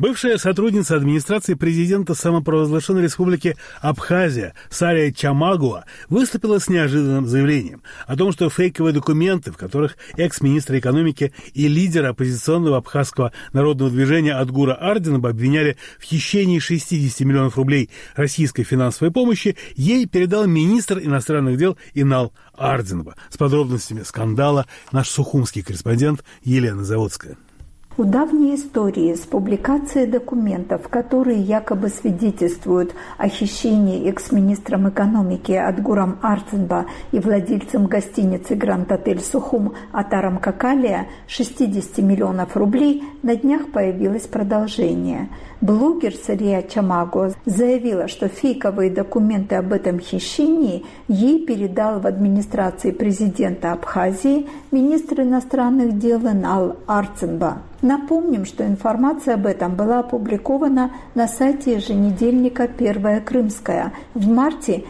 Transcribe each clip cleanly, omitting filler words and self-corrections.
Бывшая сотрудница администрации президента самопровозглашенной республики Абхазия Сария Чамагуа выступила с неожиданным заявлением о том, что фейковые документы, в которых экс-министра экономики и лидера оппозиционного абхазского народного движения Адгура Арденба обвиняли в хищении 60 миллионов рублей российской финансовой помощи, ей передал министр иностранных дел Инал Арденба. С подробностями скандала наш сухумский корреспондент Елена Заводская. У давней истории с публикацией документов, которые якобы свидетельствуют о хищении экс-министром экономики Адгуром Арденба и владельцем гостиницы «Гранд-отель Сухум» Атаром Какалия 60 миллионов рублей, на днях появилось продолжение. Блогер Сария Чамагуа заявила, что фейковые документы об этом хищении ей передал в администрации президента Абхазии министр иностранных дел Инал Арденба. Напомним, что информация об этом была опубликована на сайте еженедельника «Первая Крымская» в марте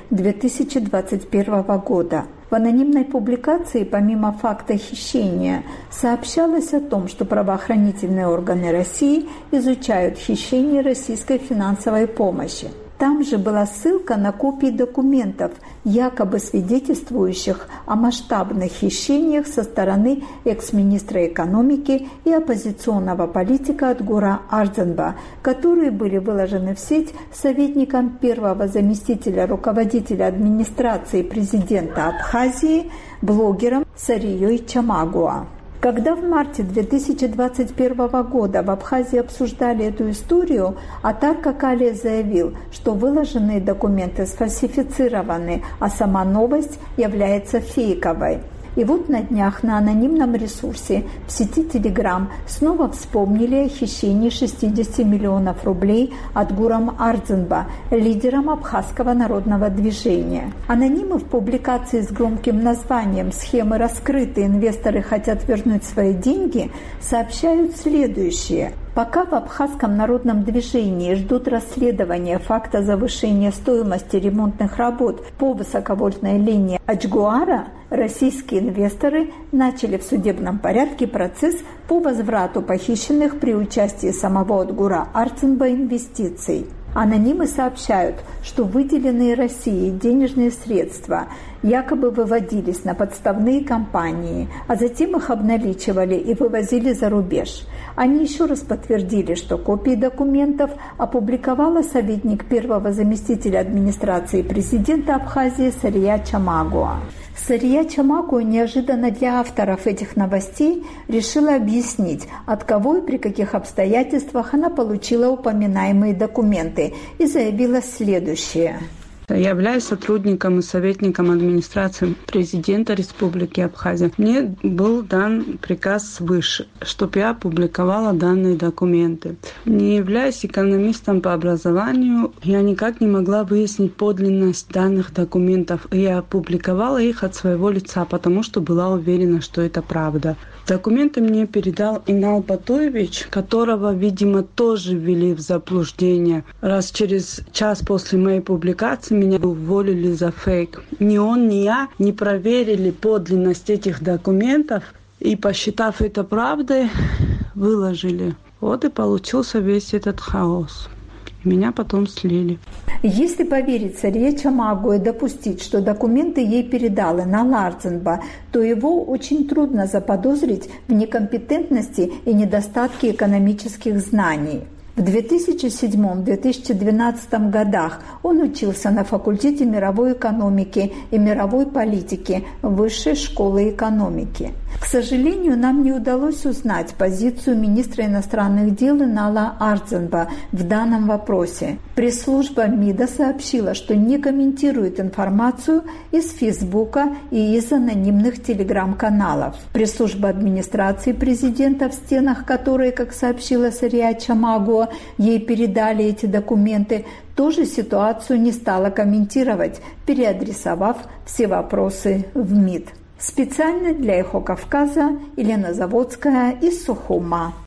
2021 года. В анонимной публикации, помимо факта хищения, сообщалось о том, что правоохранительные органы России изучают хищение российской финансовой помощи. Там же была ссылка на копии документов, якобы свидетельствующих о масштабных хищениях со стороны экс-министра экономики и оппозиционного политика Адгура Арденба, которые были выложены в сеть советником первого заместителя руководителя администрации президента Абхазии, блогером Сарией Чамагуа. Когда в марте 2021 года в Абхазии обсуждали эту историю, Атар Какалия заявил, что выложенные документы сфальсифицированы, а сама новость является фейковой. И вот на днях на анонимном ресурсе в сети Telegram снова вспомнили о хищении 60 миллионов рублей Адгуром Арденба, лидером абхазского народного движения. Анонимы в публикации с громким названием «Схемы раскрыты, инвесторы хотят вернуть свои деньги» сообщают следующее. Пока в абхазском народном движении ждут расследования факта завышения стоимости ремонтных работ по высоковольтной линии Ачгуара, российские инвесторы начали в судебном порядке процесс по возврату похищенных при участии самого Адгура Арденба инвестиций. Анонимы сообщают, что выделенные Россией денежные средства якобы выводились на подставные компании, а затем их обналичивали и вывозили за рубеж. Они еще раз подтвердили, что копии документов опубликовала советник первого заместителя администрации президента Абхазии Сария Чамагуа. Сария Чамагуа неожиданно для авторов этих новостей решила объяснить, от кого и при каких обстоятельствах она получила упоминаемые документы, и заявила следующее. Я являюсь сотрудником и советником администрации президента Республики Абхазия. Мне был дан приказ свыше, чтобы я опубликовала данные документы. Не являясь экономистом по образованию, я никак не могла выяснить подлинность данных документов, и я опубликовала их от своего лица, потому что была уверена, что это правда. Документы мне передал Инал Батуевич, которого, видимо, тоже ввели в заблуждение, раз через час после моей публикации меня уволили за фейк. Ни он, ни я не проверили подлинность этих документов и, посчитав это правдой, выложили. Вот и получился весь этот хаос. Меня потом слили. Если поверить Сарии Чамагуа и допустить, что документы ей передал Инал Арденба, то его очень трудно заподозрить в некомпетентности и недостатке экономических знаний. В 2007-2012 годах он учился на факультете мировой экономики и мировой политики Высшей школы экономики. К сожалению, нам не удалось узнать позицию министра иностранных дел Инала Арденба в данном вопросе. Пресс-служба МИДа сообщила, что не комментирует информацию из Фейсбука и из анонимных телеграм-каналов. Пресс-служба администрации президента, в стенах которой, как сообщила Сария Чамагуа, ей передали эти документы, тоже ситуацию не стала комментировать, переадресовав все вопросы в МИД. Специально для «Эхо Кавказа» Елена Заводская из Сухума.